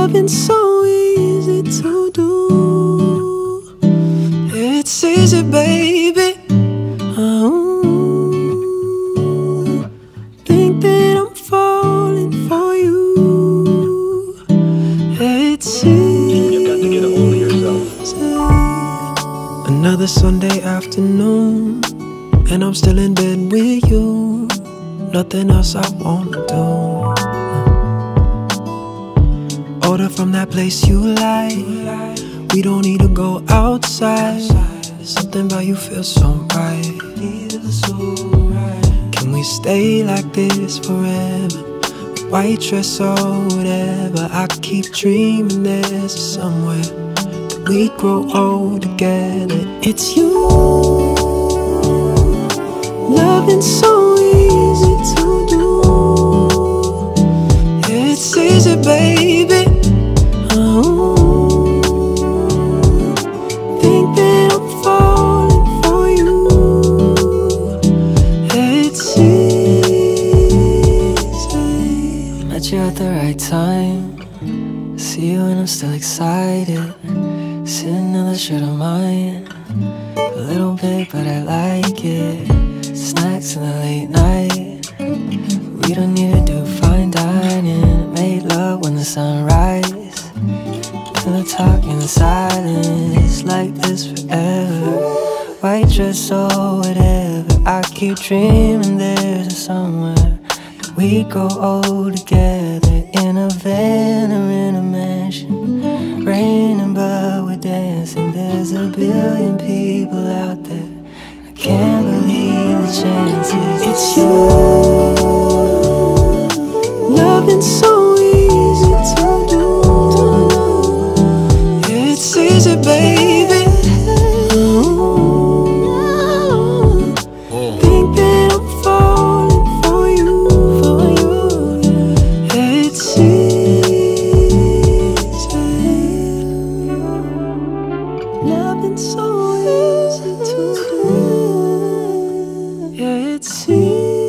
Loving so easy to do. It's easy, baby. Think that I'm falling for you. It's easy. You've got to get a hold of yourself. Another Sunday afternoon, and I'm still in bed with you. Nothing else I wanna do. Order from that place you like. We don't need to go outside. Something about you feels so right. Can we stay like this forever? White dress or whatever. I keep dreaming there's somewhere that we grow old together. It's you. Loving so easy to do. It's easy, baby. Think that I'm falling for you. It's easy. Met you at the right time. See you and I'm still excited. Sitting in the shirt of mine. A little bit, but I like it. Snacks in the late night. We don't need to do fine dining. Made love when the sun rise. Feel the talk in silence. Like this forever. White dress or whatever. I keep dreaming there's somewhere that we grow old together. In a van or in a mansion. Raining but we're dancing. There's a billion people out there. I can't believe the chances. It's you. Loving so easy to do. It's easy, baby. Think that I'm falling for you. It's easy. Loving so easy to do. Yeah, it's easy.